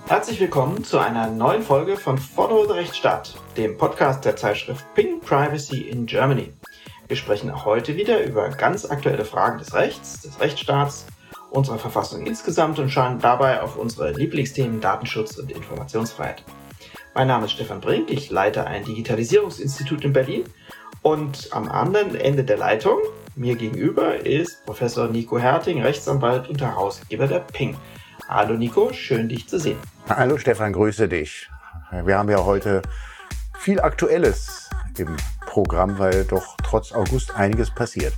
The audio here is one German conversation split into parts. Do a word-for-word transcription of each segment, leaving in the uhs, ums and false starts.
Herzlich willkommen zu einer neuen Folge von Follow the Rechtsstaat, dem Podcast der Zeitschrift Ping Privacy in Germany. Wir sprechen auch heute wieder über ganz aktuelle Fragen des Rechts, des Rechtsstaats, unserer Verfassung insgesamt und schauen dabei auf unsere Lieblingsthemen Datenschutz und Informationsfreiheit. Mein Name ist Stefan Brink, ich leite ein Digitalisierungsinstitut in Berlin und am anderen Ende der Leitung, mir gegenüber, ist Professor Nico Herting, Rechtsanwalt und Herausgeber der Ping. Hallo Nico, schön dich zu sehen. Hallo Stefan, grüße dich. Wir haben ja heute viel Aktuelles im Programm, weil doch trotz August einiges passiert.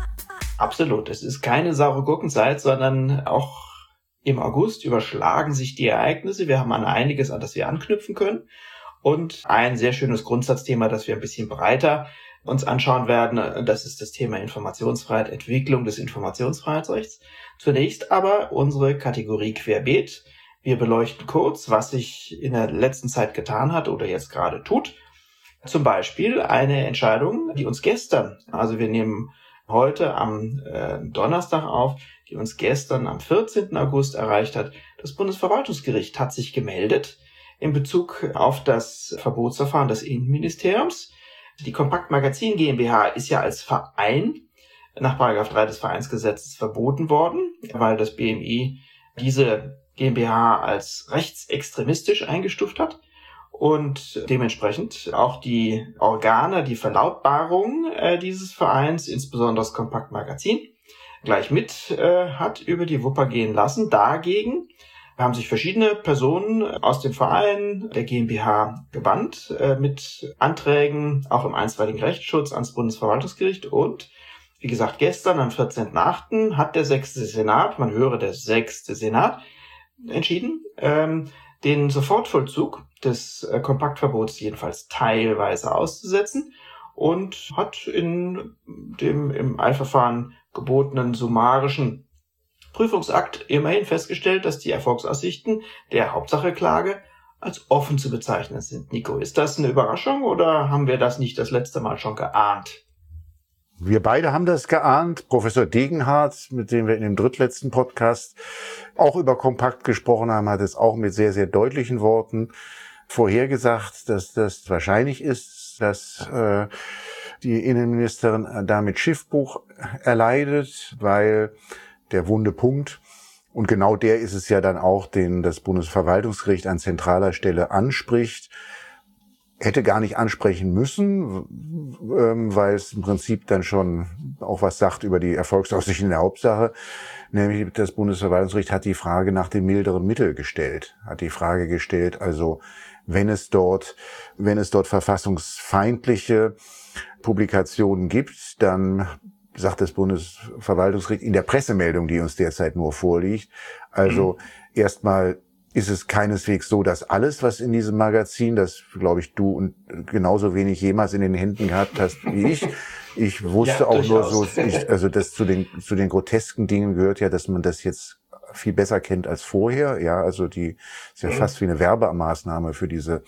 Absolut, es ist keine saure Gurkenzeit, sondern auch im August überschlagen sich die Ereignisse. Wir haben an einiges, an das wir anknüpfen können. Und ein sehr schönes Grundsatzthema, das wir ein bisschen breiter uns anschauen werden, das ist das Thema Informationsfreiheit, Entwicklung des Informationsfreiheitsrechts. Zunächst aber unsere Kategorie Querbeet. Wir beleuchten kurz, was sich in der letzten Zeit getan hat oder jetzt gerade tut. Zum Beispiel eine Entscheidung, die uns gestern, also wir nehmen heute am äh, Donnerstag auf, die uns gestern am vierzehnten August erreicht hat. Das Bundesverwaltungsgericht hat sich gemeldet in Bezug auf das Verbotsverfahren des Innenministeriums. Die Compact Magazin GmbH ist ja als Verein nach Paragraph drei des Vereinsgesetzes verboten worden, weil das B M I diese GmbH als rechtsextremistisch eingestuft hat und dementsprechend auch die Organe, die Verlautbarung äh, dieses Vereins, insbesondere das Compact Magazin, gleich mit äh, hat über die Wupper gehen lassen. Dagegen haben sich verschiedene Personen aus dem Verein der GmbH gewandt, äh, mit Anträgen auch im einstweiligen Rechtsschutz ans Bundesverwaltungsgericht. Und wie gesagt, gestern am vierzehnten achten hat der sechste Senat, man höre der sechste Senat, entschieden, ähm, den Sofortvollzug des äh, Kompaktverbots jedenfalls teilweise auszusetzen und hat in dem im Eilverfahren gebotenen summarischen Prüfungsakt immerhin festgestellt, dass die Erfolgsaussichten der Hauptsacheklage als offen zu bezeichnen sind. Nico, ist das eine Überraschung oder haben wir das nicht das letzte Mal schon geahnt? Wir beide haben das geahnt. Professor Degenhardt, mit dem wir in dem drittletzten Podcast auch über Kompakt gesprochen haben, hat es auch mit sehr, sehr deutlichen Worten vorhergesagt, dass das wahrscheinlich ist, dass äh, die Innenministerin damit Schiffbruch erleidet, weil der wunde Punkt, und genau der ist es ja dann auch, den das Bundesverwaltungsgericht an zentraler Stelle anspricht, hätte gar nicht ansprechen müssen, weil es im Prinzip dann schon auch was sagt über die Erfolgsaussichten der Hauptsache. Nämlich das Bundesverwaltungsgericht hat die Frage nach dem milderen Mittel gestellt, hat die Frage gestellt, also wenn es dort, wenn es dort verfassungsfeindliche Publikationen gibt, dann sagt das Bundesverwaltungsgericht in der Pressemeldung, die uns derzeit nur vorliegt. Also mhm. erstmal ist es keineswegs so, dass alles, was in diesem Magazin, das glaube ich du und genauso wenig jemals in den Händen gehabt hast wie ich. Ich wusste ja, auch nur so, ich, also das zu den zu den grotesken Dingen gehört ja, dass man das jetzt viel besser kennt als vorher. Ja, also die ist ja mhm. fast wie eine Werbemaßnahme für diese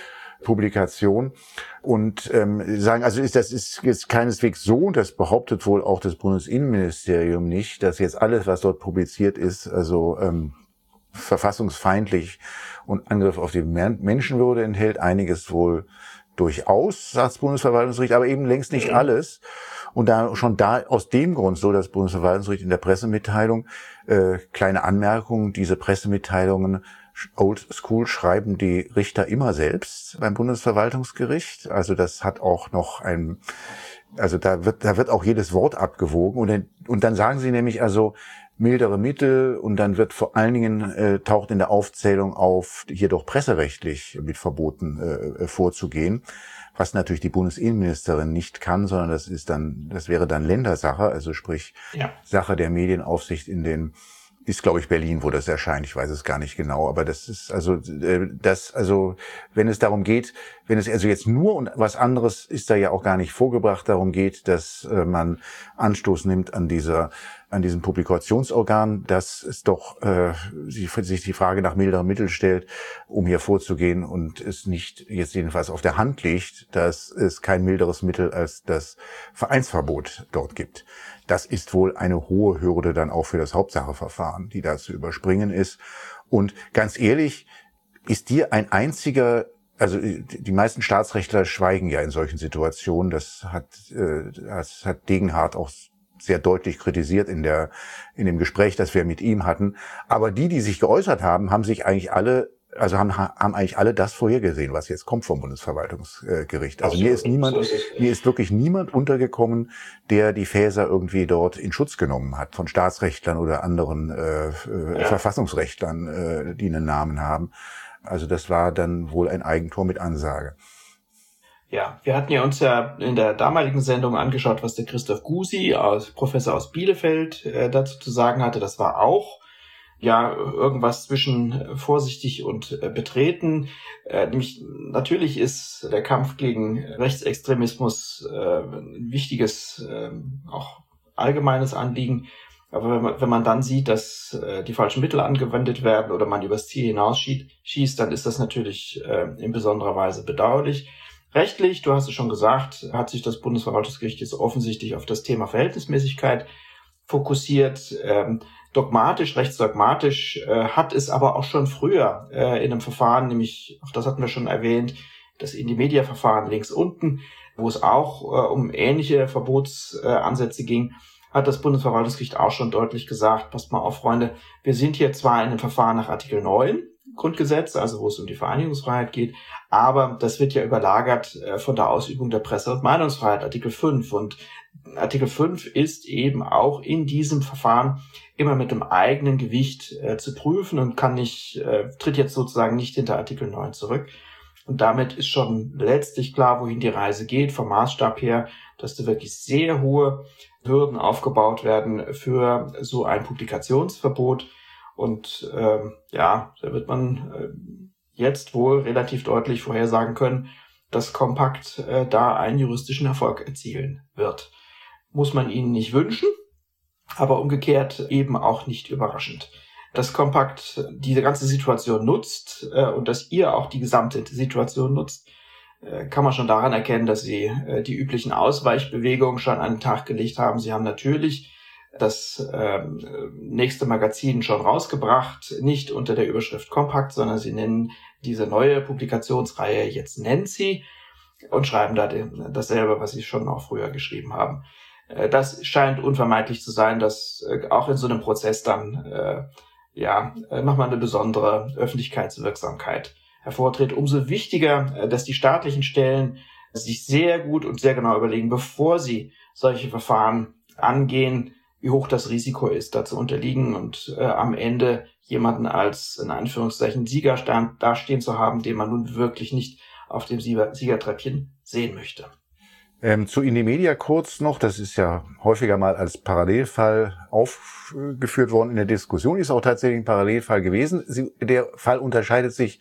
Publikation und ähm, sagen, also ist das ist jetzt keineswegs so, und das behauptet wohl auch das Bundesinnenministerium nicht, dass jetzt alles, was dort publiziert ist, also ähm, verfassungsfeindlich und Angriff auf die Menschenwürde enthält. Einiges wohl durchaus, sagt das Bundesverwaltungsgericht, aber eben längst nicht alles. Und da schon da aus dem Grund so, das Bundesverwaltungsgericht in der Pressemitteilung, äh, kleine Anmerkung, diese Pressemitteilungen Old School schreiben die Richter immer selbst beim Bundesverwaltungsgericht. Also das hat auch noch ein, also da wird, da wird auch jedes Wort abgewogen. Und dann, und dann sagen sie nämlich also mildere Mittel, und dann wird vor allen Dingen, äh, taucht in der Aufzählung auf, hier doch presserechtlich mit Verboten äh, vorzugehen. Was natürlich die Bundesinnenministerin nicht kann, sondern das ist dann, das wäre dann Ländersache, also sprich ja. Sache der Medienaufsicht in den, ist glaube ich Berlin, wo das erscheint, ich weiß es gar nicht genau, aber das ist also äh, das also wenn es darum geht, wenn es also jetzt nur und was anderes ist da ja auch gar nicht vorgebracht, darum geht, dass äh, man Anstoß nimmt an dieser an diesem Publikationsorgan, dass es doch äh, sich die Frage nach milderem Mittel stellt, um hier vorzugehen, und es nicht jetzt jedenfalls auf der Hand liegt, dass es kein milderes Mittel als das Vereinsverbot dort gibt. Das ist wohl eine hohe Hürde dann auch für das Hauptsacheverfahren, die da zu überspringen ist. Und ganz ehrlich, Ist dir ein einziger, also die meisten Staatsrechtler schweigen ja in solchen Situationen, das hat, äh, das hat Degenhardt auch sehr deutlich kritisiert in der, in dem Gespräch, das wir mit ihm hatten. Aber die, die sich geäußert haben, haben sich eigentlich alle, also haben, haben eigentlich alle das vorhergesehen, was jetzt kommt vom Bundesverwaltungsgericht. Also mir ist niemand, mir ist wirklich niemand untergekommen, der die Faeser irgendwie dort in Schutz genommen hat von Staatsrechtlern oder anderen äh, ja. Verfassungsrechtlern, äh, die einen Namen haben. Also das war dann wohl ein Eigentor mit Ansage. Ja, wir hatten ja uns ja in der damaligen Sendung angeschaut, was der Christoph Gusi, aus, Professor aus Bielefeld, äh, dazu zu sagen hatte. Das war auch ja irgendwas zwischen vorsichtig und äh, betreten. Äh, nämlich natürlich ist der Kampf gegen Rechtsextremismus äh, ein wichtiges, äh, auch allgemeines Anliegen. Aber wenn man, wenn man dann sieht, dass äh, die falschen Mittel angewendet werden oder man übers Ziel hinausschießt, dann ist das natürlich äh, in besonderer Weise bedauerlich. Rechtlich, du hast es schon gesagt, hat sich das Bundesverwaltungsgericht jetzt offensichtlich auf das Thema Verhältnismäßigkeit fokussiert. Ähm, dogmatisch, rechtsdogmatisch äh, hat es aber auch schon früher äh, in einem Verfahren, nämlich, auch das hatten wir schon erwähnt, das In-die-Media-Verfahren links unten, wo es auch äh, um ähnliche Verbotsansätze äh, ging, hat das Bundesverwaltungsgericht auch schon deutlich gesagt, passt mal auf, Freunde, wir sind hier zwar in einem Verfahren nach Artikel neun Grundgesetz, also wo es um die Vereinigungsfreiheit geht, aber das wird ja überlagert äh, von der Ausübung der Presse- und Meinungsfreiheit, Artikel fünf. Und Artikel fünf ist eben auch in diesem Verfahren immer mit dem eigenen Gewicht äh, zu prüfen und kann nicht, äh, tritt jetzt sozusagen nicht hinter Artikel neun zurück. Und damit ist schon letztlich klar, wohin die Reise geht, vom Maßstab her, dass da wirklich sehr hohe Hürden aufgebaut werden für so ein Publikationsverbot. Und ähm, ja, da wird man äh, jetzt wohl relativ deutlich vorhersagen können, dass Kompakt äh, da einen juristischen Erfolg erzielen wird. Muss man ihnen nicht wünschen, aber umgekehrt eben auch nicht überraschend. Dass Kompakt diese ganze Situation nutzt äh, und dass ihr auch die gesamte Situation nutzt, äh, kann man schon daran erkennen, dass sie äh, die üblichen Ausweichbewegungen schon an den Tag gelegt haben. Sie haben natürlich das äh, nächste Magazin schon rausgebracht, nicht unter der Überschrift Kompakt, sondern sie nennen diese neue Publikationsreihe jetzt Nancy und schreiben da dasselbe, was sie schon auch früher geschrieben haben. Äh, das scheint unvermeidlich zu sein, dass äh, auch in so einem Prozess dann äh, ja nochmal eine besondere Öffentlichkeitswirksamkeit hervortritt. Umso wichtiger, äh, dass die staatlichen Stellen sich sehr gut und sehr genau überlegen, bevor sie solche Verfahren angehen, wie hoch das Risiko ist, da zu unterliegen und äh, am Ende jemanden als, in Anführungszeichen, Siegerstand dastehen zu haben, den man nun wirklich nicht auf dem Sieger- Siegertreppchen sehen möchte. Ähm, zu In-die-Media kurz noch, das ist ja häufiger mal als Parallelfall aufgeführt worden in der Diskussion, ist auch tatsächlich ein Parallelfall gewesen. Sie, der Fall unterscheidet sich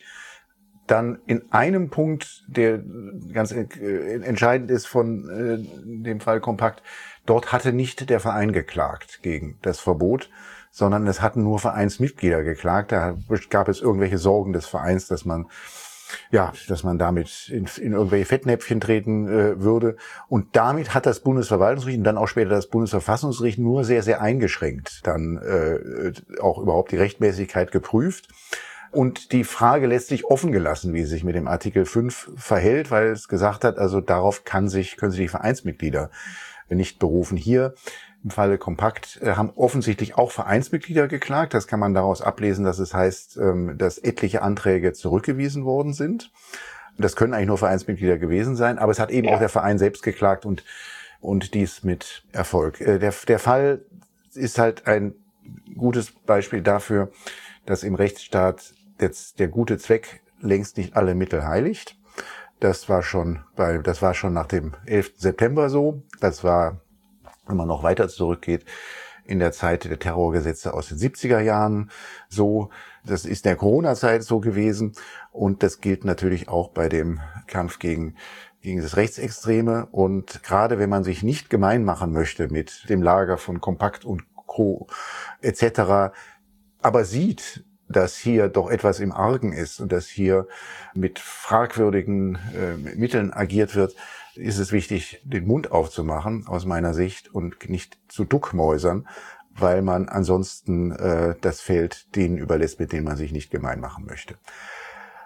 dann in einem Punkt, der ganz äh, entscheidend ist von äh, dem Fall Kompakt. Dort hatte nicht der Verein geklagt gegen das Verbot, sondern es hatten nur Vereinsmitglieder geklagt. Da gab es irgendwelche Sorgen des Vereins, dass man ja, dass man damit in, in irgendwelche Fettnäpfchen treten äh, würde. Und damit hat das Bundesverwaltungsgericht und dann auch später das Bundesverfassungsgericht nur sehr, sehr eingeschränkt dann äh, auch überhaupt die Rechtmäßigkeit geprüft. Und die Frage letztlich offen gelassen, wie sie sich mit dem Artikel fünf verhält, weil es gesagt hat, also darauf kann sich, können sich die Vereinsmitglieder nicht berufen. Hier im Falle Kompakt haben offensichtlich auch Vereinsmitglieder geklagt. Das kann man daraus ablesen, dass es heißt, dass etliche Anträge zurückgewiesen worden sind. Das können eigentlich nur Vereinsmitglieder gewesen sein, aber es hat eben auch der Verein selbst geklagt und, und dies mit Erfolg. Der, der Fall ist halt ein gutes Beispiel dafür, dass im Rechtsstaat jetzt der gute Zweck längst nicht alle Mittel heiligt. Das war schon bei, das war schon nach dem elften September so. Das war, wenn man noch weiter zurückgeht, in der Zeit der Terrorgesetze aus den siebziger Jahren so. Das ist in der Corona-Zeit so gewesen. Und das gilt natürlich auch bei dem Kampf gegen, gegen das Rechtsextreme. Und gerade wenn man sich nicht gemein machen möchte mit dem Lager von Kompakt und Co. et cetera, aber sieht, dass hier doch etwas im Argen ist und dass hier mit fragwürdigen äh, Mitteln agiert wird, ist es wichtig, den Mund aufzumachen, aus meiner Sicht, und nicht zu duckmäusern, weil man ansonsten äh, das Feld denen überlässt, mit denen man sich nicht gemein machen möchte.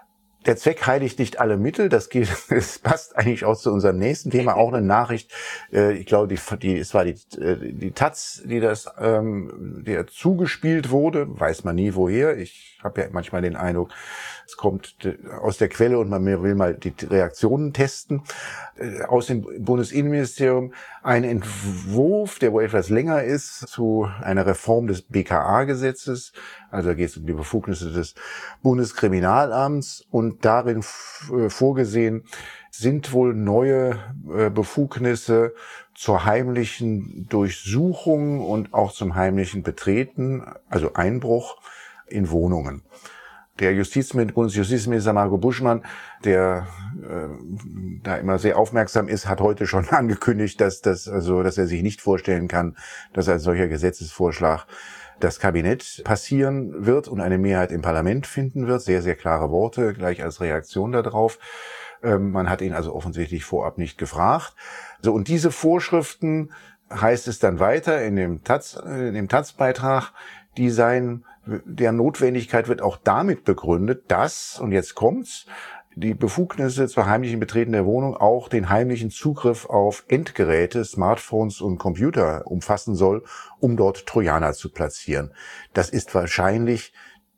Der Zweck heiligt nicht alle Mittel. Das geht, das passt eigentlich auch zu unserem nächsten Thema. Auch eine Nachricht. Äh, ich glaube, die, die, es war die, die Taz, die das, ähm, der zugespielt wurde. Weiß man nie woher. Ich habe ja manchmal den Eindruck, es kommt aus der Quelle und man will mal die Reaktionen testen. Aus dem Bundesinnenministerium ein Entwurf, der wohl etwas länger ist, zu einer Reform des B K A-Gesetzes. Also da geht es um die Befugnisse des Bundeskriminalamts und darin vorgesehen sind wohl neue Befugnisse zur heimlichen Durchsuchung und auch zum heimlichen Betreten, also Einbruch in Wohnungen. Der Justizminister, Bundesjustizminister Marco Buschmann, der äh, da immer sehr aufmerksam ist, hat heute schon angekündigt, dass das also, dass er sich nicht vorstellen kann, dass ein solcher Gesetzesvorschlag das Kabinett passieren wird und eine Mehrheit im Parlament finden wird. Sehr, sehr klare Worte, gleich als Reaktion darauf. Ähm, man hat ihn also offensichtlich vorab nicht gefragt. So, und diese Vorschriften, heißt es dann weiter in dem Taz, in dem Taz-Beitrag, die seien, der Notwendigkeit wird auch damit begründet, dass, und jetzt kommt's, die Befugnisse zur heimlichen Betreten der Wohnung auch den heimlichen Zugriff auf Endgeräte, Smartphones und Computer umfassen soll, um dort Trojaner zu platzieren. Das ist wahrscheinlich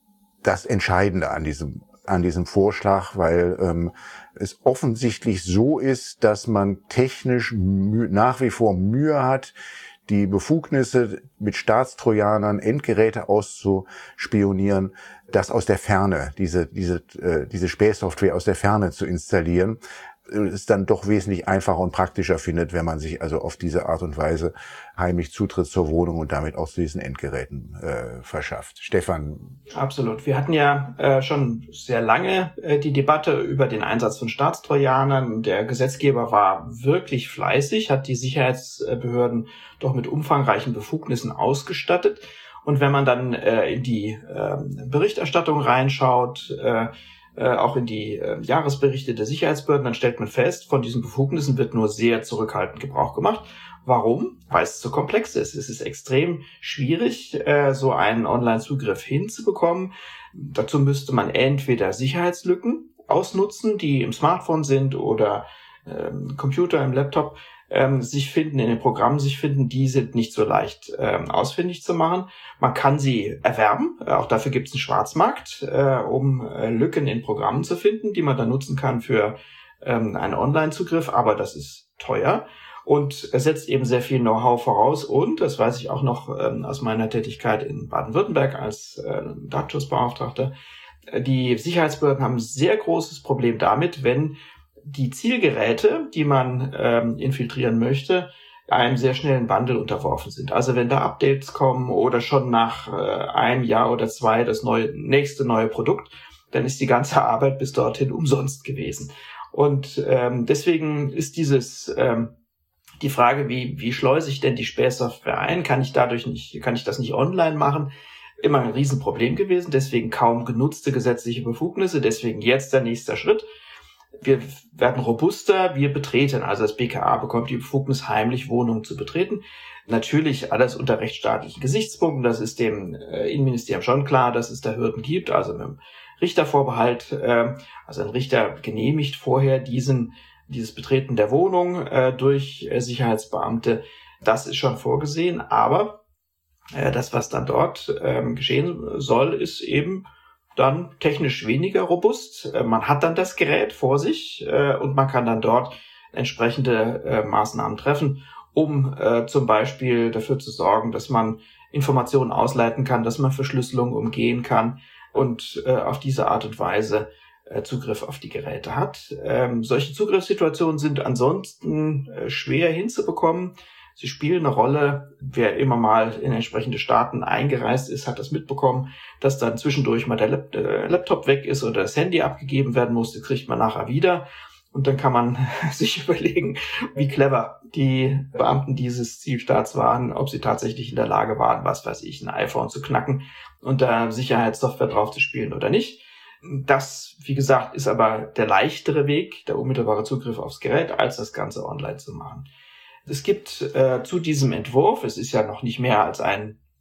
das Entscheidende an diesem an diesem Vorschlag, weil ähm, es offensichtlich so ist, dass man technisch nach wie vor Mühe hat, die Befugnisse mit Staatstrojanern Endgeräte auszuspionieren, das aus der Ferne, diese diese äh, diese Spähsoftware aus der Ferne zu installieren, es dann doch wesentlich einfacher und praktischer findet, wenn man sich also auf diese Art und Weise heimlich Zutritt zur Wohnung und damit auch zu diesen Endgeräten äh, verschafft. Stefan? Absolut. Wir hatten ja äh, schon sehr lange äh, die Debatte über den Einsatz von Staatstrojanern. Der Gesetzgeber war wirklich fleißig, hat die Sicherheitsbehörden doch mit umfangreichen Befugnissen ausgestattet. Und wenn man dann äh, in die äh, Berichterstattung reinschaut, äh, Äh, auch in die äh, Jahresberichte der Sicherheitsbehörden, dann stellt man fest, von diesen Befugnissen wird nur sehr zurückhaltend Gebrauch gemacht. Warum? Weil es zu komplex ist. Es ist extrem schwierig, äh, so einen Online-Zugriff hinzubekommen. Dazu müsste man entweder Sicherheitslücken ausnutzen, die im Smartphone sind oder äh, im Computer, im Laptop, ähm, sich finden, in den Programmen sich finden, die sind nicht so leicht ähm, ausfindig zu machen. Man kann sie erwerben, äh, auch dafür gibt es einen Schwarzmarkt, äh, um äh, Lücken in Programmen zu finden, die man dann nutzen kann für ähm, einen Online-Zugriff, aber das ist teuer und es setzt eben sehr viel Know-how voraus und, das weiß ich auch noch ähm, aus meiner Tätigkeit in Baden-Württemberg als äh, Datenschutzbeauftragter, äh, die Sicherheitsbehörden haben ein sehr großes Problem damit, wenn die Zielgeräte, die man ähm, infiltrieren möchte, einem sehr schnellen Wandel unterworfen sind. Also wenn da Updates kommen oder schon nach äh, einem Jahr oder zwei das neue, nächste neue Produkt, dann ist die ganze Arbeit bis dorthin umsonst gewesen. Und ähm, deswegen ist dieses ähm, die Frage, wie wie schleuse ich denn die Spähsoftware ein? Kann ich dadurch nicht, kann ich das nicht online machen? Immer ein Riesenproblem gewesen. Deswegen kaum genutzte gesetzliche Befugnisse. Deswegen jetzt der nächste Schritt. Wir werden robuster, wir betreten, also das B K A bekommt die Befugnis, heimlich Wohnungen zu betreten. Natürlich alles unter rechtsstaatlichen Gesichtspunkten, das ist dem äh, Innenministerium schon klar, dass es da Hürden gibt, also mit dem Richtervorbehalt, äh, also ein Richter genehmigt vorher diesen dieses Betreten der Wohnung äh, durch äh, Sicherheitsbeamte, das ist schon vorgesehen, aber äh, das, was dann dort äh, geschehen soll, ist eben dann technisch weniger robust. Man hat dann das Gerät vor sich äh, und man kann dann dort entsprechende äh, Maßnahmen treffen, um äh, zum Beispiel dafür zu sorgen, dass man Informationen ausleiten kann, dass man Verschlüsselung umgehen kann und äh, auf diese Art und Weise äh, Zugriff auf die Geräte hat. Ähm, solche Zugriffssituationen sind ansonsten äh, schwer hinzubekommen. Sie spielen eine Rolle. Wer immer mal in entsprechende Staaten eingereist ist, hat das mitbekommen, dass dann zwischendurch mal der Lap- äh, Laptop weg ist oder das Handy abgegeben werden muss. Das kriegt man nachher wieder. Und dann kann man sich überlegen, wie clever die Beamten dieses Zielstaats waren, ob sie tatsächlich in der Lage waren, was weiß ich, ein iPhone zu knacken und da Sicherheitssoftware drauf zu spielen oder nicht. Das, wie gesagt, ist aber der leichtere Weg, der unmittelbare Zugriff aufs Gerät, als das Ganze online zu machen. Es gibt äh, zu diesem Entwurf, es ist ja noch nicht mehr als ein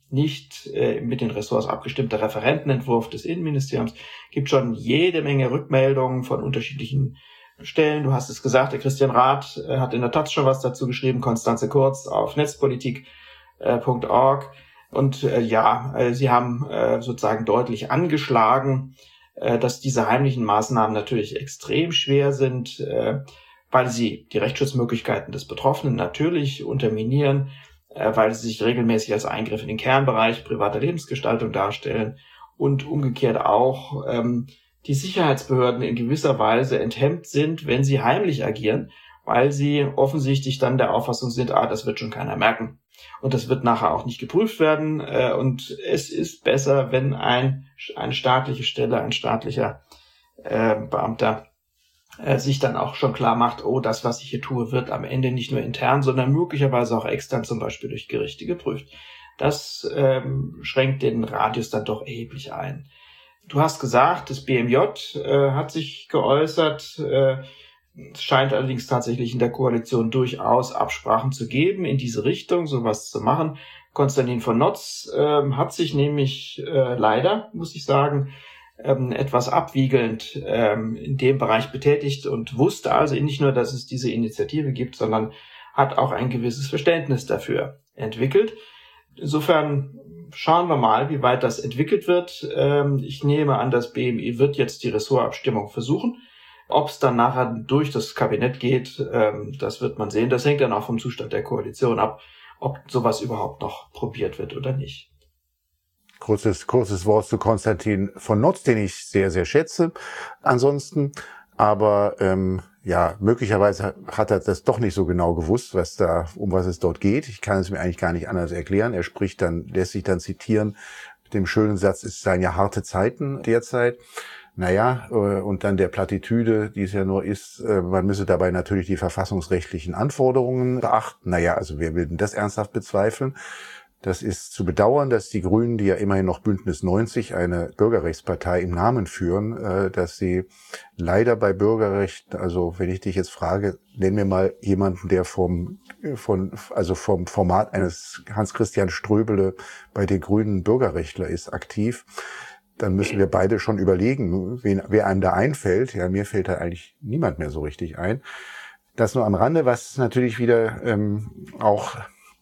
nicht äh, mit den Ressorts abgestimmter Referentenentwurf des Innenministeriums. Gibt schon jede Menge Rückmeldungen von unterschiedlichen Stellen. Du hast es gesagt, der Christian Rath äh, hat in der Taz schon was dazu geschrieben, Konstanze Kurz auf netzpolitik punkt org. Und äh, ja, äh, sie haben äh, sozusagen deutlich angeschlagen, äh, dass diese heimlichen Maßnahmen natürlich extrem schwer sind, äh, weil sie die Rechtsschutzmöglichkeiten des Betroffenen natürlich unterminieren, äh, weil sie sich regelmäßig als Eingriff in den Kernbereich privater Lebensgestaltung darstellen und umgekehrt auch ähm, die Sicherheitsbehörden in gewisser Weise enthemmt sind, wenn sie heimlich agieren, weil sie offensichtlich dann der Auffassung sind, ah, das wird schon keiner merken. Und das wird nachher auch nicht geprüft werden. Und es ist besser, wenn ein, eine staatliche Stelle, ein staatlicher äh, Beamter äh, sich dann auch schon klar macht, oh, das, was ich hier tue, wird am Ende nicht nur intern, sondern möglicherweise auch extern, zum Beispiel durch Gerichte geprüft. Das ähm, schränkt den Radius dann doch erheblich ein. Du hast gesagt, das B M J äh, hat sich geäußert. Äh, es scheint allerdings tatsächlich in der Koalition durchaus Absprachen zu geben, in diese Richtung sowas zu machen. Konstantin von Notz äh, hat sich nämlich äh, leider, muss ich sagen, ähm, etwas abwiegelnd ähm, in dem Bereich betätigt und wusste also nicht nur, dass es diese Initiative gibt, sondern hat auch ein gewisses Verständnis dafür entwickelt. Insofern schauen wir mal, wie weit das entwickelt wird. Ähm, ich nehme an, das B M I wird jetzt die Ressortabstimmung versuchen. Ob es dann nachher durch das Kabinett geht, ähm, das wird man sehen. Das hängt dann auch vom Zustand der Koalition ab, ob sowas überhaupt noch probiert wird oder nicht. Kurzes, kurzes Wort zu Konstantin von Notz, den ich sehr, sehr schätze. Ansonsten, aber ähm, ja, möglicherweise hat er das doch nicht so genau gewusst, was da, um was es dort geht. Ich kann es mir eigentlich gar nicht anders erklären. Er spricht dann, lässt sich dann zitieren mit dem schönen Satz: Es seien ja harte Zeiten derzeit. Naja, und dann der Plattitüde, die es ja nur ist, man müsse dabei natürlich die verfassungsrechtlichen Anforderungen beachten. Naja, also wer will denn das ernsthaft bezweifeln? Das ist zu bedauern, dass die Grünen, die ja immerhin noch Bündnis neunzig, eine Bürgerrechtspartei im Namen führen, dass sie leider bei Bürgerrecht, also wenn ich dich jetzt frage, nenn mir mal jemanden, der vom, von, also vom Format eines Hans-Christian Ströbele bei den Grünen Bürgerrechtler ist, aktiv, dann müssen wir beide schon überlegen, wen, wer einem da einfällt. Ja, mir fällt da eigentlich niemand mehr so richtig ein. Das nur am Rande, was natürlich wieder ähm, auch,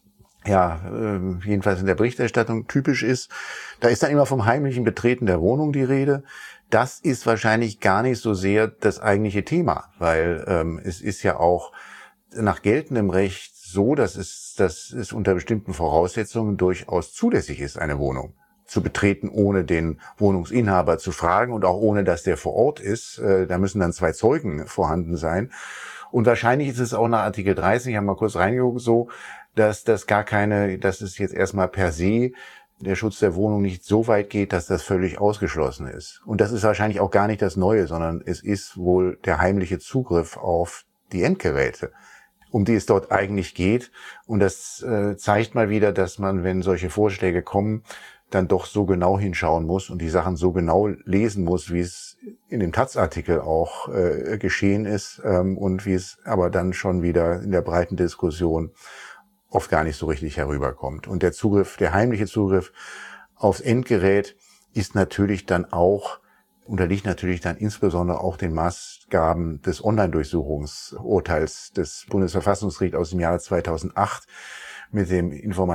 ja, äh, jedenfalls in der Berichterstattung typisch ist. Da ist dann immer vom heimlichen Betreten der Wohnung die Rede. Das ist wahrscheinlich gar nicht so sehr das eigentliche Thema, weil ähm, es ist ja auch nach geltendem Recht so, dass es, dass es unter bestimmten Voraussetzungen durchaus zulässig ist, eine Wohnung zu betreten, ohne den Wohnungsinhaber zu fragen und auch ohne, dass der vor Ort ist. Da müssen dann zwei Zeugen vorhanden sein. Und wahrscheinlich ist es auch nach Artikel dreißig, ich habe mal kurz reingeguckt, so, dass das gar keine, dass es jetzt erstmal per se der Schutz der Wohnung nicht so weit geht, dass das völlig ausgeschlossen ist. Und das ist wahrscheinlich auch gar nicht das Neue, sondern es ist wohl der heimliche Zugriff auf die Endgeräte, um die es dort eigentlich geht. Und das äh, zeigt mal wieder, dass man, wenn solche Vorschläge kommen, dann doch so genau hinschauen muss und die Sachen so genau lesen muss, wie es in dem Taz-Artikel auch äh, geschehen ist ähm, und wie es aber dann schon wieder in der breiten Diskussion oft gar nicht so richtig herüberkommt. Und der Zugriff, der heimliche Zugriff aufs Endgerät ist natürlich dann auch, unterliegt natürlich dann insbesondere auch den Maßgaben des Online-Durchsuchungsurteils des Bundesverfassungsgerichts aus dem Jahre zweitausendacht, mit dem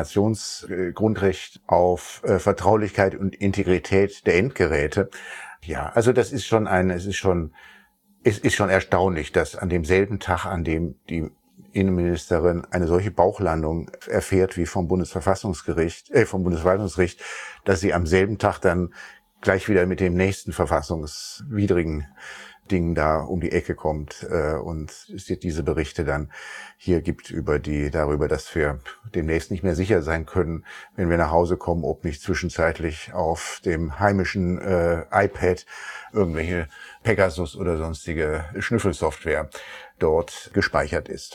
Informationsgrundrecht auf äh, Vertraulichkeit und Integrität der Endgeräte. Ja, also das ist schon ein, es ist schon, es ist schon erstaunlich, dass an demselben Tag, an dem die Innenministerin eine solche Bauchlandung erfährt wie vom Bundesverfassungsgericht, äh, vom Bundesverwaltungsgericht, dass sie am selben Tag dann gleich wieder mit dem nächsten verfassungswidrigen Ding da um die Ecke kommt äh, und es diese Berichte dann hier gibt über die darüber, dass wir demnächst nicht mehr sicher sein können, wenn wir nach Hause kommen, ob nicht zwischenzeitlich auf dem heimischen äh, iPad irgendwelche Pegasus oder sonstige Schnüffelsoftware dort gespeichert ist.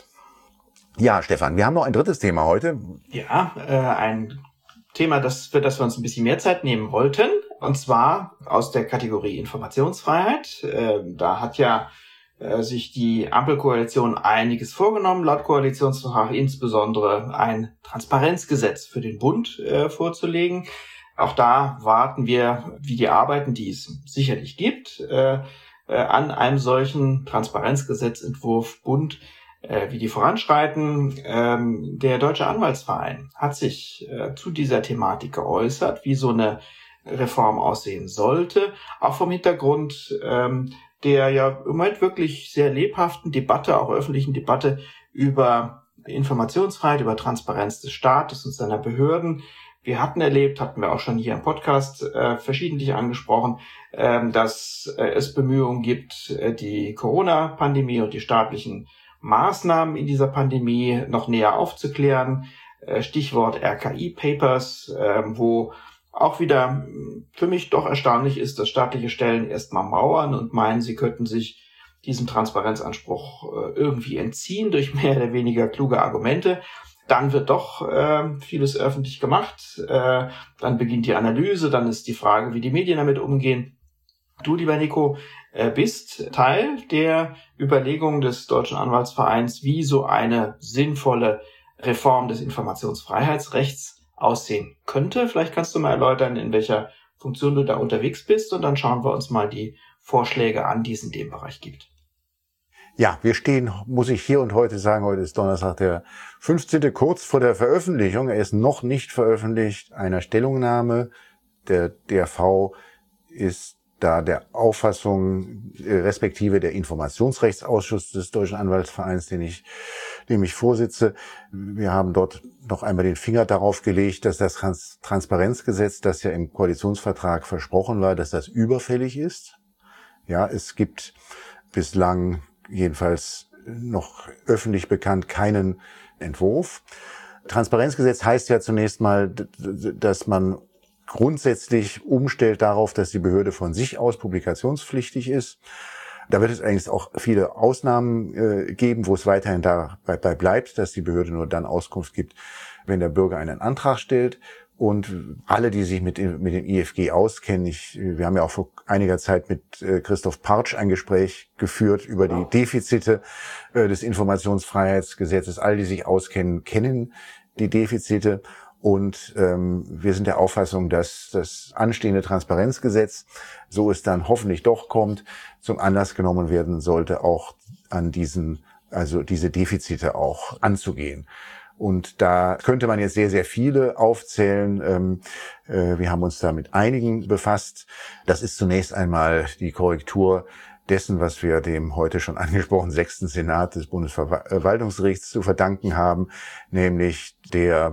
Ja, Stefan, wir haben noch ein drittes Thema heute. Ja, äh, ein Thema, das für das wir uns ein bisschen mehr Zeit nehmen wollten. Und zwar aus der Kategorie Informationsfreiheit. Äh, da hat ja äh, sich die Ampelkoalition einiges vorgenommen, laut Koalitionsvertrag insbesondere ein Transparenzgesetz für den Bund äh, vorzulegen. Auch da warten wir, wie die Arbeiten, die es sicherlich gibt, äh, äh, an einem solchen Transparenzgesetzentwurf Bund, äh, wie die voranschreiten. Ähm, der Deutsche Anwaltsverein hat sich äh, zu dieser Thematik geäußert, wie so eine Reform aussehen sollte, auch vom Hintergrund ähm, der ja im Moment wirklich sehr lebhaften Debatte, auch öffentlichen Debatte über Informationsfreiheit, über Transparenz des Staates und seiner Behörden. Wir hatten erlebt, hatten wir auch schon hier im Podcast äh, verschiedentlich angesprochen, äh, dass äh, es Bemühungen gibt, äh, die Corona-Pandemie und die staatlichen Maßnahmen in dieser Pandemie noch näher aufzuklären. Äh, Stichwort R K I-Papers, äh, wo auch wieder für mich doch erstaunlich ist, dass staatliche Stellen erstmal mauern und meinen, sie könnten sich diesem Transparenzanspruch äh, irgendwie entziehen durch mehr oder weniger kluge Argumente. Dann wird doch äh, vieles öffentlich gemacht. Äh, dann beginnt die Analyse, dann ist die Frage, wie die Medien damit umgehen. Du, lieber Nico, äh, bist Teil der Überlegungen des Deutschen Anwaltsvereins, wie so eine sinnvolle Reform des Informationsfreiheitsrechts aussehen könnte. Vielleicht kannst du mal erläutern, in welcher Funktion du da unterwegs bist, und dann schauen wir uns mal die Vorschläge an, die es in dem Bereich gibt. Ja, wir stehen, muss ich hier und heute sagen, heute ist Donnerstag der fünfzehnte kurz vor der Veröffentlichung. Er ist noch nicht veröffentlicht, einer Stellungnahme. Der D R V ist da der Auffassung, respektive der Informationsrechtsausschuss des Deutschen Anwaltsvereins, den ich, dem ich vorsitze. Wir haben dort noch einmal den Finger darauf gelegt, dass das Trans- Transparenzgesetz, das ja im Koalitionsvertrag versprochen war, dass das überfällig ist. Ja, es gibt bislang jedenfalls noch öffentlich bekannt keinen Entwurf. Transparenzgesetz heißt ja zunächst mal, dass man grundsätzlich umstellt darauf, dass die Behörde von sich aus publikationspflichtig ist. Da wird es eigentlich auch viele Ausnahmen äh, geben, wo es weiterhin dabei bleibt, dass die Behörde nur dann Auskunft gibt, wenn der Bürger einen Antrag stellt. Und alle, die sich mit, mit dem I F G auskennen, ich, wir haben ja auch vor einiger Zeit mit äh, Christoph Partsch ein Gespräch geführt über die Defizite äh, des Informationsfreiheitsgesetzes. All die sich auskennen, kennen die Defizite. Und ähm, wir sind der Auffassung, dass das anstehende Transparenzgesetz, so es dann hoffentlich doch kommt, zum Anlass genommen werden sollte, auch an diesen, also diese Defizite auch anzugehen. Und da könnte man jetzt sehr, sehr viele aufzählen. Ähm, äh, wir haben uns da mit einigen befasst. Das ist zunächst einmal die Korrektur dessen, was wir dem heute schon angesprochenen sechsten Senat des Bundesverwaltungsgerichts zu verdanken haben, nämlich der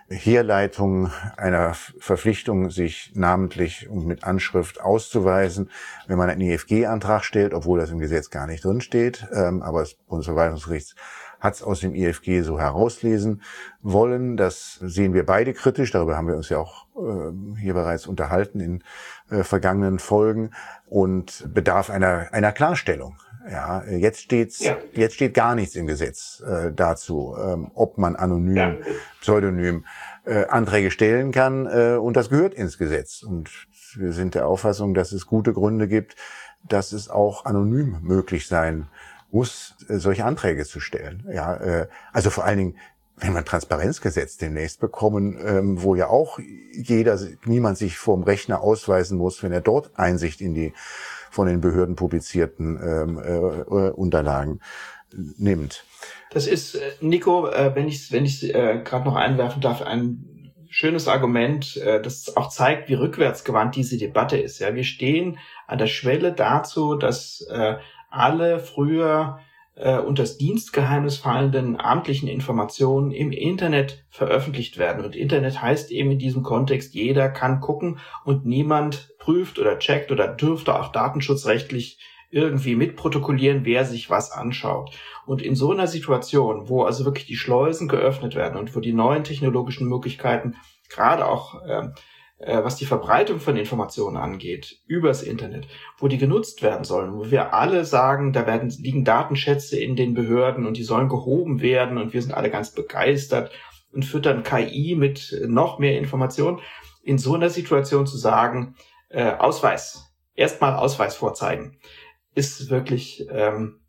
Herleitung einer Verpflichtung, sich namentlich und mit Anschrift auszuweisen, wenn man einen I F G-Antrag stellt, obwohl das im Gesetz gar nicht drin steht. Ähm, aber das Bundesverwaltungsgericht hat es aus dem I F G so herauslesen wollen. Das sehen wir beide kritisch. Darüber haben wir uns ja auch äh, hier bereits unterhalten in äh, vergangenen Folgen, und bedarf einer einer Klarstellung. Ja, jetzt steht's, ja. jetzt steht gar nichts im Gesetz äh, dazu, ähm, ob man anonym, ja. pseudonym äh, Anträge stellen kann, äh, und das gehört ins Gesetz. Und wir sind der Auffassung, dass es gute Gründe gibt, dass es auch anonym möglich sein muss, äh, solche Anträge zu stellen. Ja, äh, also vor allen Dingen, wenn man Transparenzgesetz demnächst bekommen, ähm, wo ja auch jeder, niemand sich vorm Rechner ausweisen muss, wenn er dort Einsicht in die von den Behörden publizierten ähm, äh, Unterlagen nimmt. Das ist, äh, Nico, äh, wenn ich wenn ich äh, gerade noch einwerfen darf, ein schönes Argument, äh, das auch zeigt, wie rückwärtsgewandt diese Debatte ist. Ja, wir stehen an der Schwelle dazu, dass äh, alle früher äh, unter das Dienstgeheimnis fallenden amtlichen Informationen im Internet veröffentlicht werden. Und Internet heißt eben in diesem Kontext, jeder kann gucken und niemand prüft oder checkt oder dürfte auch datenschutzrechtlich irgendwie mitprotokollieren, wer sich was anschaut. Und in so einer Situation, wo also wirklich die Schleusen geöffnet werden und wo die neuen technologischen Möglichkeiten, gerade auch äh, was die Verbreitung von Informationen angeht, übers Internet, wo die genutzt werden sollen, wo wir alle sagen, da werden liegen Datenschätze in den Behörden und die sollen gehoben werden und wir sind alle ganz begeistert und füttern K I mit noch mehr Informationen. In so einer Situation zu sagen, äh, Ausweis, erstmal Ausweis vorzeigen, ist wirklich ähm,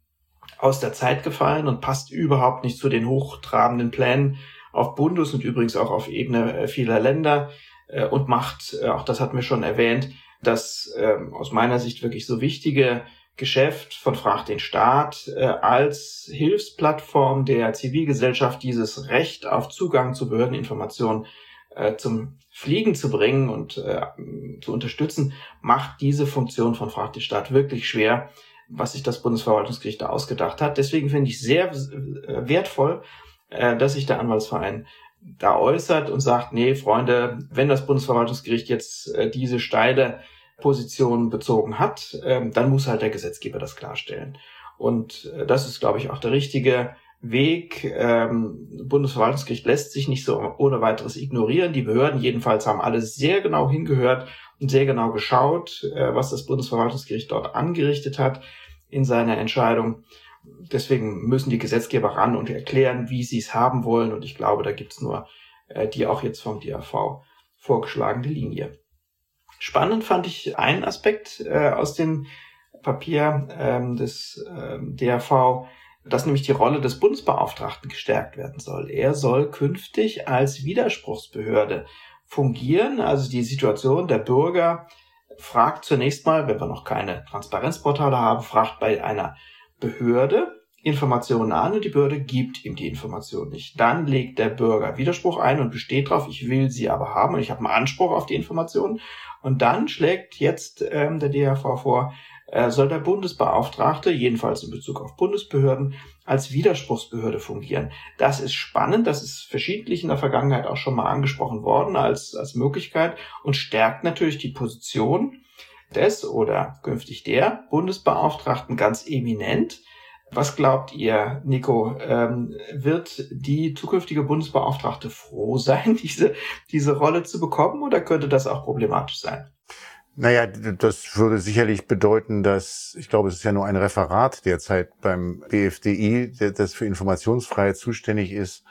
aus der Zeit gefallen und passt überhaupt nicht zu den hochtrabenden Plänen auf Bundes- und übrigens auch auf Ebene vieler Länder und macht, auch das hatten wir schon erwähnt, das ähm, aus meiner Sicht wirklich so wichtige Geschäft von Frag den Staat äh, als Hilfsplattform der Zivilgesellschaft dieses Recht auf Zugang zu Behördeninformationen äh, zum Fliegen zu bringen und äh, zu unterstützen, macht diese Funktion von Frag den Staat wirklich schwer, was sich das Bundesverwaltungsgericht da ausgedacht hat. Deswegen finde ich sehr äh, wertvoll, äh, dass sich der Anwaltsverein da äußert und sagt, nee, Freunde, wenn das Bundesverwaltungsgericht jetzt äh, diese steile Position bezogen hat, ähm, dann muss halt der Gesetzgeber das klarstellen. Und äh, das ist, glaube ich, auch der richtige Weg. Ähm, Bundesverwaltungsgericht lässt sich nicht so ohne weiteres ignorieren. Die Behörden jedenfalls haben alle sehr genau hingehört und sehr genau geschaut, äh, was das Bundesverwaltungsgericht dort angerichtet hat in seiner Entscheidung. Deswegen müssen die Gesetzgeber ran und erklären, wie sie es haben wollen. Und ich glaube, da gibt's nur äh, die auch jetzt vom D A V vorgeschlagene Linie. Spannend fand ich einen Aspekt äh, aus dem Papier ähm, des äh, D A V, dass nämlich die Rolle des Bundesbeauftragten gestärkt werden soll. Er soll künftig als Widerspruchsbehörde fungieren. Also die Situation der Bürger fragt zunächst mal, wenn wir noch keine Transparenzportale haben, fragt bei einer Behörde Informationen an und die Behörde gibt ihm die Information nicht. Dann legt der Bürger Widerspruch ein und besteht darauf, ich will sie aber haben und ich habe einen Anspruch auf die Informationen. Und dann schlägt jetzt ähm, der D A V vor, äh, soll der Bundesbeauftragte, jedenfalls in Bezug auf Bundesbehörden, als Widerspruchsbehörde fungieren. Das ist spannend, das ist verschiedentlich in der Vergangenheit auch schon mal angesprochen worden als, als Möglichkeit und stärkt natürlich die Position des oder künftig der Bundesbeauftragten ganz eminent. Was glaubt ihr, Nico, ähm, wird die zukünftige Bundesbeauftragte froh sein, diese, diese Rolle zu bekommen, oder könnte das auch problematisch sein? Naja, das würde sicherlich bedeuten, dass, ich glaube, es ist ja nur ein Referat derzeit beim B F D I, das für Informationsfreiheit zuständig ist.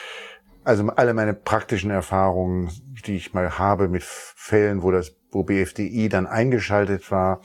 Also alle meine praktischen Erfahrungen, die ich mal habe mit Fällen, wo das, wo B F D I dann eingeschaltet war,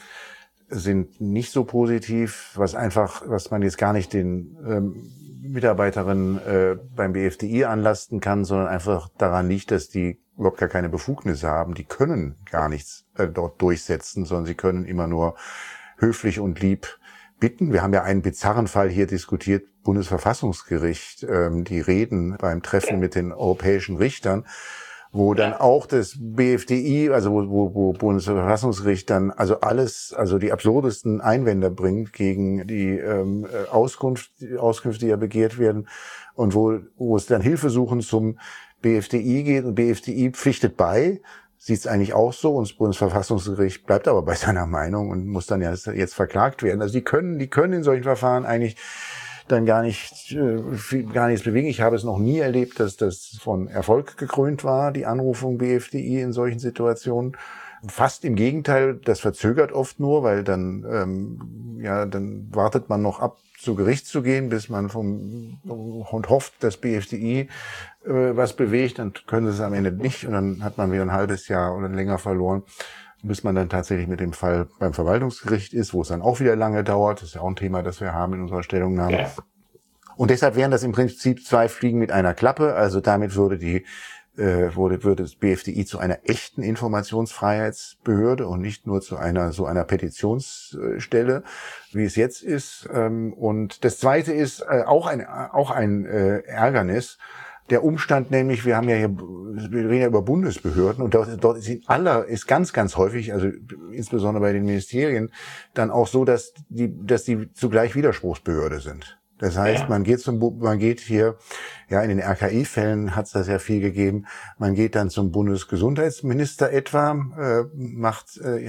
sind nicht so positiv, was einfach, was man jetzt gar nicht den ähm, Mitarbeiterinnen äh, beim B F D I anlasten kann, sondern einfach daran liegt, dass die überhaupt gar keine Befugnisse haben. Die können gar nichts äh, dort durchsetzen, sondern sie können immer nur höflich und lieb bitten. Wir haben ja einen bizarren Fall hier diskutiert, Bundesverfassungsgericht, ähm, die Reden beim Treffen mit den europäischen Richtern, wo dann auch das B F D I, also wo, wo, wo Bundesverfassungsgericht dann also alles, also die absurdesten Einwände bringt gegen die ähm, Auskunft, die Auskünfte, die ja begehrt werden, und wo, wo es dann Hilfesuchen zum B F D I geht, und B F D I pflichtet bei, sieht es eigentlich auch so, und das Bundesverfassungsgericht bleibt aber bei seiner Meinung und muss dann ja jetzt verklagt werden. Also die können, die können in solchen Verfahren eigentlich dann gar nicht, äh, gar nichts bewegen. Ich habe es noch nie erlebt, dass das von Erfolg gekrönt war, die Anrufung B F D I in solchen Situationen. Fast im Gegenteil, das verzögert oft nur, weil dann, ähm, ja, dann wartet man noch ab, zu Gericht zu gehen, bis man vom, und hofft, dass B F D I äh, was bewegt, dann können sie es am Ende nicht, und dann hat man wieder ein halbes Jahr oder länger verloren, bis man dann tatsächlich mit dem Fall beim Verwaltungsgericht ist, wo es dann auch wieder lange dauert. Das ist ja auch ein Thema, das wir haben in unserer Stellungnahme. Ja. Und deshalb wären das im Prinzip zwei Fliegen mit einer Klappe. Also damit würde die äh, würde, würde das B F D I zu einer echten Informationsfreiheitsbehörde und nicht nur zu einer so einer Petitionsstelle, wie es jetzt ist. Und das Zweite ist äh, auch ein auch ein äh, Ärgernis. Der Umstand nämlich, wir haben ja hier, wir reden ja über Bundesbehörden, und dort, dort ist aller, ist ganz, ganz häufig, also insbesondere bei den Ministerien, dann auch so, dass die, dass die zugleich Widerspruchsbehörde sind. Das heißt, ja. man geht zum, man geht hier, ja, in den R K I-Fällen hat es das ja viel gegeben, man geht dann zum Bundesgesundheitsminister etwa, äh, macht äh,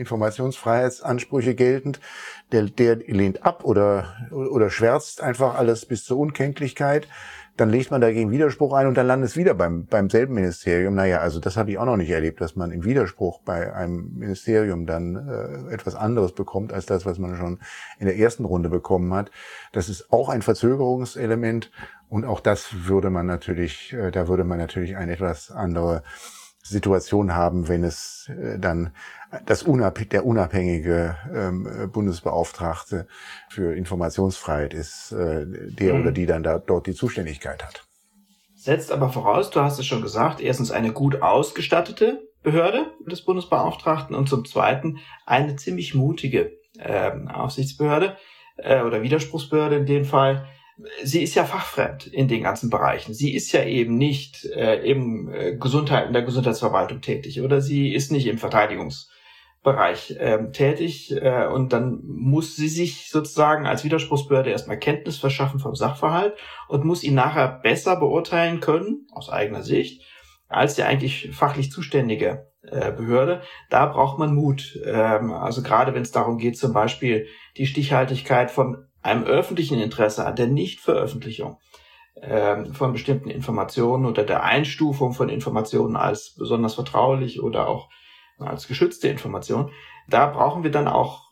Informationsfreiheitsansprüche geltend, der, der lehnt ab oder, oder schwärzt einfach alles bis zur Unkenntlichkeit. Dann legt man dagegen Widerspruch ein und dann landet es wieder beim beim selben Ministerium. Naja, also das habe ich auch noch nicht erlebt, dass man im Widerspruch bei einem Ministerium dann äh, etwas anderes bekommt als das, was man schon in der ersten Runde bekommen hat. Das ist auch ein Verzögerungselement, und auch das würde man natürlich, äh, da würde man natürlich eine etwas andere Situation haben, wenn es äh, dann das unab- der unabhängige ähm, Bundesbeauftragte für Informationsfreiheit ist, äh, der mhm. oder die dann da dort die Zuständigkeit hat. Setzt aber voraus, du hast es schon gesagt, erstens eine gut ausgestattete Behörde des Bundesbeauftragten und zum Zweiten eine ziemlich mutige äh, Aufsichtsbehörde äh, oder Widerspruchsbehörde in dem Fall. Sie ist ja fachfremd in den ganzen Bereichen. Sie ist ja eben nicht äh, im äh, Gesundheit, in der Gesundheitsverwaltung tätig oder sie ist nicht im Verteidigungsbereich äh, tätig äh, und dann muss sie sich sozusagen als Widerspruchsbehörde erstmal Kenntnis verschaffen vom Sachverhalt und muss ihn nachher besser beurteilen können, aus eigener Sicht, als die eigentlich fachlich zuständige äh, Behörde. Da braucht man Mut. Ähm, also gerade wenn es darum geht, zum Beispiel die Stichhaltigkeit von einem öffentlichen Interesse an der Nichtveröffentlichung äh, von bestimmten Informationen oder der Einstufung von Informationen als besonders vertraulich oder auch als geschützte Information. Da brauchen wir dann auch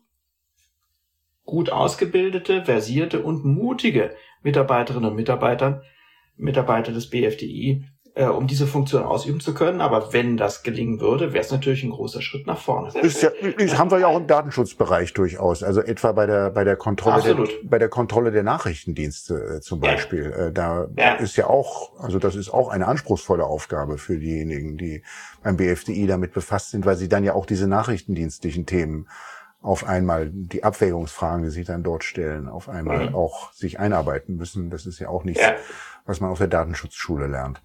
gut ausgebildete, versierte und mutige Mitarbeiterinnen und Mitarbeiter, Mitarbeiter des B F D I, äh, um diese Funktion ausüben zu können. Aber wenn das gelingen würde, wäre es natürlich ein großer Schritt nach vorne. Ist ja, ist, haben wir ja auch im Datenschutzbereich durchaus. Also etwa bei der bei der Kontrolle der, bei der Kontrolle der Nachrichtendienste äh, zum Beispiel. Ja. Äh, da ja. ist ja auch, also das ist auch eine anspruchsvolle Aufgabe für diejenigen, die beim B F D I damit befasst sind, weil sie dann ja auch diese nachrichtendienstlichen Themen auf einmal, die Abwägungsfragen, die sie dann dort stellen, auf einmal mhm. auch sich einarbeiten müssen. Das ist ja auch nichts, ja. was man auf der Datenschutzschule lernt.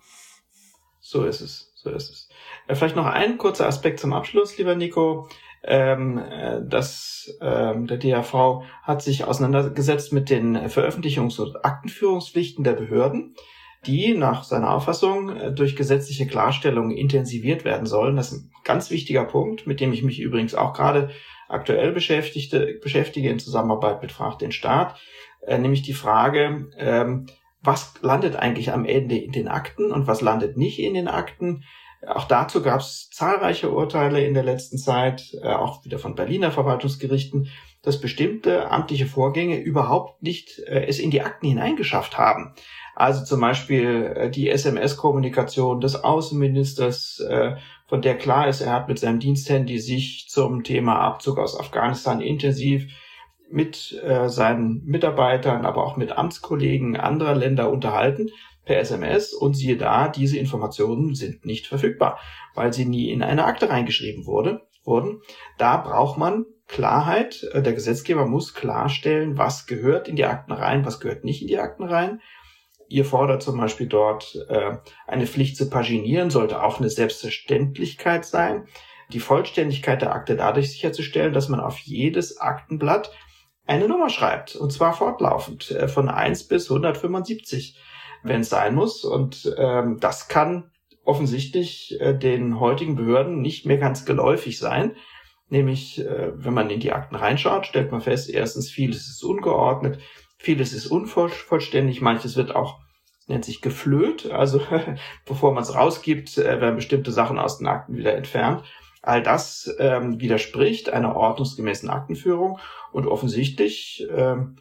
So ist es, so ist es. Äh, vielleicht noch ein kurzer Aspekt zum Abschluss, lieber Nico. Ähm, äh, das, ähm, der D A V hat sich auseinandergesetzt mit den Veröffentlichungs- und Aktenführungspflichten der Behörden, die nach seiner Auffassung äh, durch gesetzliche Klarstellung intensiviert werden sollen. Das ist ein ganz wichtiger Punkt, mit dem ich mich übrigens auch gerade aktuell beschäftigte, beschäftige in Zusammenarbeit mit Frag den Staat, äh, nämlich die Frage, ähm, was landet eigentlich am Ende in den Akten und was landet nicht in den Akten. Auch dazu gab es zahlreiche Urteile in der letzten Zeit, äh, auch wieder von Berliner Verwaltungsgerichten, dass bestimmte amtliche Vorgänge überhaupt nicht äh, es in die Akten hineingeschafft haben. Also zum Beispiel äh, die S M S-Kommunikation des Außenministers, äh, von der klar ist, er hat mit seinem Diensthandy sich zum Thema Abzug aus Afghanistan intensiv mit äh, seinen Mitarbeitern, aber auch mit Amtskollegen anderer Länder unterhalten per S M S und siehe da, diese Informationen sind nicht verfügbar, weil sie nie in eine Akte reingeschrieben wurde, wurden. Da braucht man Klarheit. Der Gesetzgeber muss klarstellen, was gehört in die Akten rein, was gehört nicht in die Akten rein. Ihr fordert zum Beispiel dort äh, eine Pflicht zu paginieren, sollte auch eine Selbstverständlichkeit sein. Die Vollständigkeit der Akte dadurch sicherzustellen, dass man auf jedes Aktenblatt eine Nummer schreibt, und zwar fortlaufend, äh, von eins bis hundertfünfundsiebzig, wenn es sein muss. Und ähm, das kann offensichtlich äh, den heutigen Behörden nicht mehr ganz geläufig sein. Nämlich, äh, wenn man in die Akten reinschaut, stellt man fest, erstens, vieles ist ungeordnet, vieles ist unvollständig, manches wird auch, nennt sich geflöht, also bevor man es rausgibt, äh, werden bestimmte Sachen aus den Akten wieder entfernt. All das ähm, widerspricht einer ordnungsgemäßen Aktenführung und offensichtlich ähm,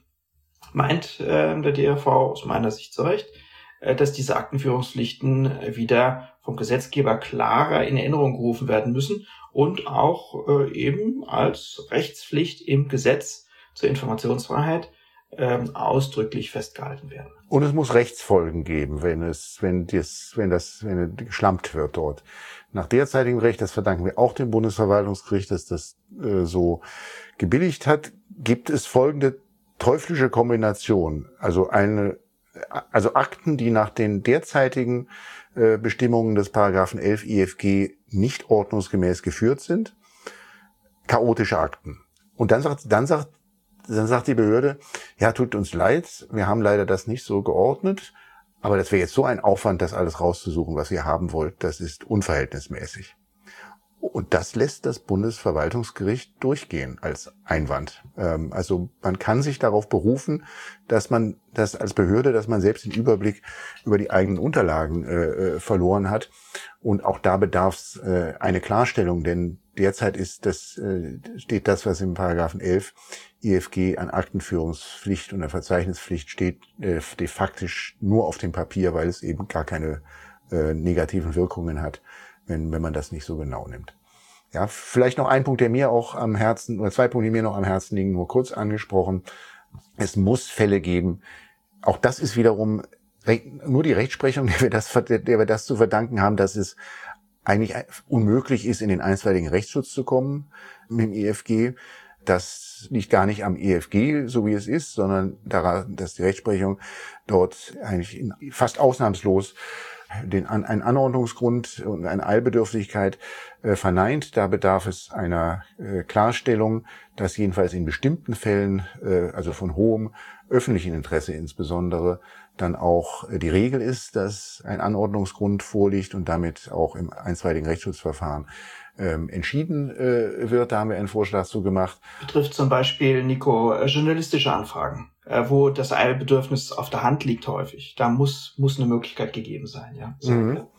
meint äh, der D A V aus meiner Sicht zu Recht, äh, dass diese Aktenführungspflichten äh, wieder vom Gesetzgeber klarer in Erinnerung gerufen werden müssen und auch äh, eben als Rechtspflicht im Gesetz zur Informationsfreiheit ähm, ausdrücklich festgehalten werden. Und es muss Rechtsfolgen geben, wenn es, wenn das, wenn das, wenn geschlampt wird dort. Nach derzeitigem Recht, das verdanken wir auch dem Bundesverwaltungsgericht, dass das äh, so gebilligt hat, gibt es folgende teuflische Kombination. Also eine, also Akten, die nach den derzeitigen äh, Bestimmungen des Paragraphen elf I F G nicht ordnungsgemäß geführt sind, chaotische Akten. Und dann sagt, dann sagt, dann sagt die Behörde, ja, tut uns leid, wir haben leider das nicht so geordnet, aber das wäre jetzt so ein Aufwand, das alles rauszusuchen, was ihr haben wollt, das ist unverhältnismäßig. Und das lässt das Bundesverwaltungsgericht durchgehen als Einwand. Also man kann sich darauf berufen, dass man das als Behörde, dass man selbst den Überblick über die eigenen Unterlagen äh, verloren hat. Und auch da bedarf es äh, eine Klarstellung, denn derzeit ist das, äh, steht das, was im Paragraphen elf I F G an Aktenführungspflicht und der Verzeichnispflicht steht, äh, de facto nur auf dem Papier, weil es eben gar keine äh, negativen Wirkungen hat. wenn, wenn man das nicht so genau nimmt. Ja, vielleicht noch ein Punkt, der mir auch am Herzen, oder zwei Punkte, die mir noch am Herzen liegen, nur kurz angesprochen. Es muss Fälle geben. Auch das ist wiederum nur die Rechtsprechung, der wir das, der wir das zu verdanken haben, dass es eigentlich unmöglich ist, in den einstweiligen Rechtsschutz zu kommen mit dem E F G. Das liegt gar nicht am E F G, so wie es ist, sondern daran, dass die Rechtsprechung dort eigentlich fast ausnahmslos den an, einen Anordnungsgrund und eine Eilbedürftigkeit äh, verneint. Da bedarf es einer äh, Klarstellung, dass jedenfalls in bestimmten Fällen, äh, also von hohem öffentlichen Interesse insbesondere, dann auch äh, die Regel ist, dass ein Anordnungsgrund vorliegt und damit auch im einstweiligen Rechtsschutzverfahren ähm, entschieden äh, wird. Da haben wir einen Vorschlag zu gemacht. Betrifft zum Beispiel, Nico, äh, journalistische Anfragen, äh, wo das Eilbedürfnis auf der Hand liegt häufig. Da muss muss eine Möglichkeit gegeben sein, ja. So, mhm. ja.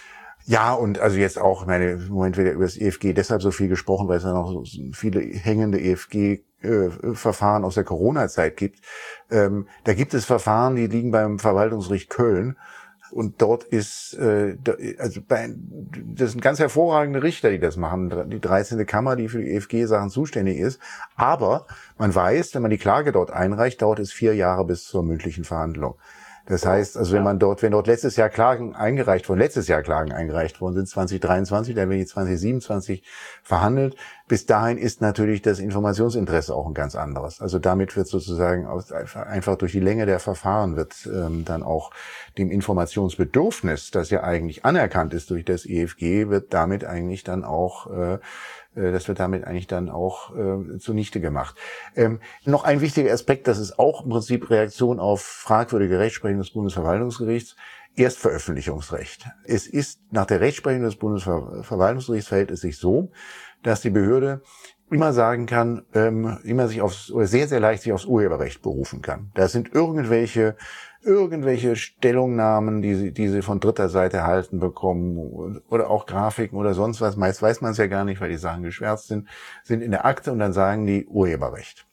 Ja, und also jetzt auch, ich meine, im Moment wird ja über das E F G deshalb so viel gesprochen, weil es ja noch so viele hängende E F G-Verfahren aus der Corona-Zeit gibt. Ähm, da gibt es Verfahren, die liegen beim Verwaltungsgericht Köln. Und dort ist, äh, also bei, das sind ganz hervorragende Richter, die das machen, die dreizehnte Kammer, die für die E F G-Sachen zuständig ist. Aber man weiß, wenn man die Klage dort einreicht, dauert es vier Jahre bis zur mündlichen Verhandlung. Das heißt, also wenn man dort, wenn dort letztes Jahr Klagen eingereicht wurden, letztes Jahr Klagen eingereicht worden sind, zwanzig dreiundzwanzig, dann werden die zwanzig siebenundzwanzig verhandelt. Bis dahin ist natürlich das Informationsinteresse auch ein ganz anderes. Also damit wird sozusagen aus, einfach durch die Länge der Verfahren wird ähm, dann auch dem Informationsbedürfnis, das ja eigentlich anerkannt ist durch das E F G, wird damit eigentlich dann auch äh, Das wird damit eigentlich dann auch äh, zunichte gemacht. Ähm, noch ein wichtiger Aspekt, das ist auch im Prinzip Reaktion auf fragwürdige Rechtsprechung des Bundesverwaltungsgerichts, Erstveröffentlichungsrecht. Es ist nach der Rechtsprechung des Bundesverwaltungsgerichts verhält es sich so, dass die Behörde immer sagen kann, ähm, immer sich aufs, oder sehr, sehr leicht sich aufs Urheberrecht berufen kann. Das sind irgendwelche irgendwelche Stellungnahmen, die sie, die sie von dritter Seite erhalten bekommen oder auch Grafiken oder sonst was. Meist weiß man es ja gar nicht, weil die Sachen geschwärzt sind, sind in der Akte und dann sagen die Urheberrecht.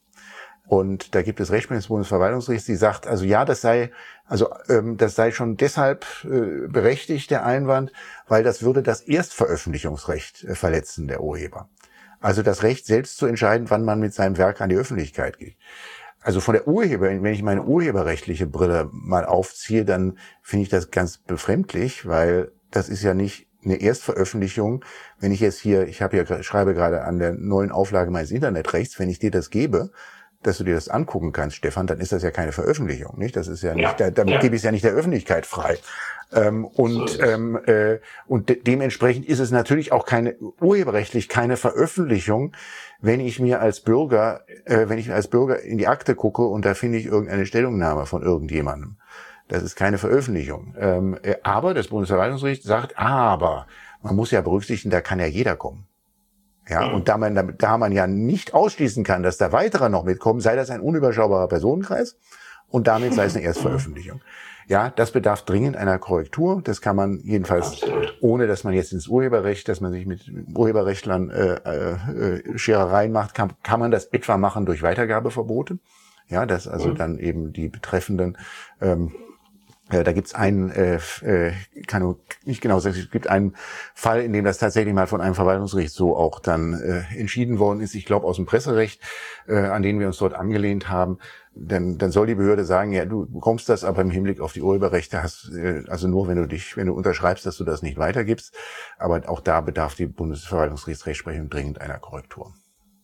Und da gibt es Rechtsprechung des Bundesverwaltungsgerichts, die sagt, also ja, das sei, also ähm, das sei schon deshalb äh, berechtigt, der Einwand, weil das würde das Erstveröffentlichungsrecht äh, verletzen, der Urheber. Also das Recht selbst zu entscheiden, wann man mit seinem Werk an die Öffentlichkeit geht. Also von der Urheber, wenn ich meine urheberrechtliche Brille mal aufziehe, dann finde ich das ganz befremdlich, weil das ist ja nicht eine Erstveröffentlichung. Wenn ich jetzt hier, ich habe ja schreibe gerade an der neuen Auflage meines Internetrechts, wenn ich dir das gebe, dass du dir das angucken kannst, Stefan, dann ist das ja keine Veröffentlichung, nicht? Das ist ja nicht, ja, da, damit ja. gebe ich es ja nicht der Öffentlichkeit frei. Ähm, und so ähm, äh, und de- dementsprechend ist es natürlich auch keine urheberrechtlich keine Veröffentlichung, wenn ich mir als Bürger, äh, wenn ich als Bürger in die Akte gucke und da finde ich irgendeine Stellungnahme von irgendjemandem. Das ist keine Veröffentlichung. Ähm, äh, aber das Bundesverwaltungsgericht sagt, aber man muss ja berücksichtigen, da kann ja jeder kommen. Ja, mhm. und da man, da man ja nicht ausschließen kann, dass da weitere noch mitkommen, sei das ein unüberschaubarer Personenkreis und damit sei es eine Erstveröffentlichung. Ja, das bedarf dringend einer Korrektur. Das kann man jedenfalls, Absolut. ohne dass man jetzt ins Urheberrecht, dass man sich mit Urheberrechtlern äh, äh, Scherereien macht, kann, kann man das etwa machen durch Weitergabeverbote. Ja, dass also mhm. dann eben die betreffenden ähm, Äh, da gibt's einen, äh, äh, kann nicht genau sagen, es gibt einen Fall, in dem das tatsächlich mal von einem Verwaltungsgericht so auch dann äh, entschieden worden ist. Ich glaube aus dem Presserecht, äh, an den wir uns dort angelehnt haben. Denn dann soll die Behörde sagen, ja, du bekommst das, aber im Hinblick auf die Urheberrechte hast, äh, also nur wenn du dich, wenn du unterschreibst, dass du das nicht weitergibst. Aber auch da bedarf die Bundesverwaltungsgerichtsrechtsprechung dringend einer Korrektur.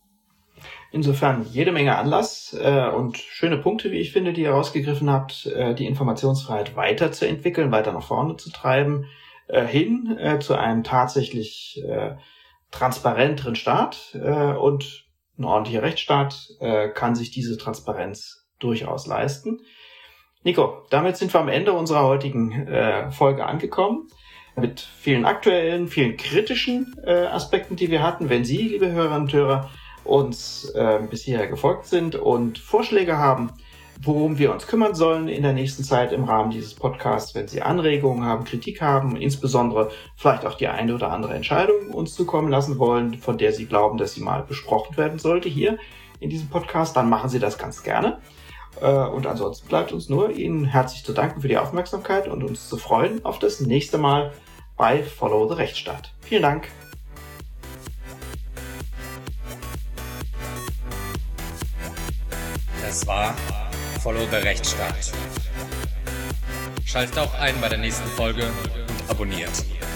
Insofern jede Menge Anlass äh, und schöne Punkte, wie ich finde, die ihr rausgegriffen habt, äh, die Informationsfreiheit weiterzuentwickeln, weiter nach vorne zu treiben, äh, hin äh, zu einem tatsächlich äh, transparenteren Staat äh, und ein ordentlicher Rechtsstaat äh, kann sich diese Transparenz durchaus leisten. Nico, damit sind wir am Ende unserer heutigen äh, Folge angekommen. Mit vielen aktuellen, vielen kritischen äh, Aspekten, die wir hatten. Wenn Sie, liebe Hörerinnen und Hörer, uns äh, bis hierher gefolgt sind und Vorschläge haben, worum wir uns kümmern sollen in der nächsten Zeit im Rahmen dieses Podcasts, wenn Sie Anregungen haben, Kritik haben, insbesondere vielleicht auch die eine oder andere Entscheidung uns zukommen lassen wollen, von der Sie glauben, dass sie mal besprochen werden sollte hier in diesem Podcast, dann machen Sie das ganz gerne. Äh, und ansonsten bleibt uns nur, Ihnen herzlich zu danken für die Aufmerksamkeit und uns zu freuen auf das nächste Mal bei Follow the Rechtsstaat. Vielen Dank. Das war Follow the Rechtsstaat. Schaltet auch ein bei der nächsten Folge und abonniert.